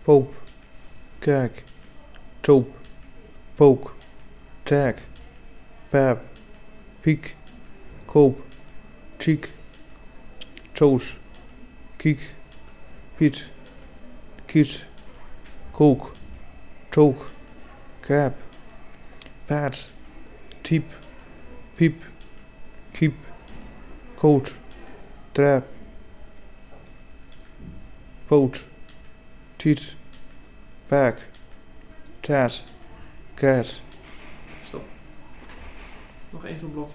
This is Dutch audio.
poop, kijk, toop, pook, tag, pap, piek, koop, chiek, toos, kiek, piet, kiet, kook, took, kap, paat, typ, piep, kiep, koot, trap, poot, tiet, paak, taat, kaat. Stop. Nog één zo'n blokje.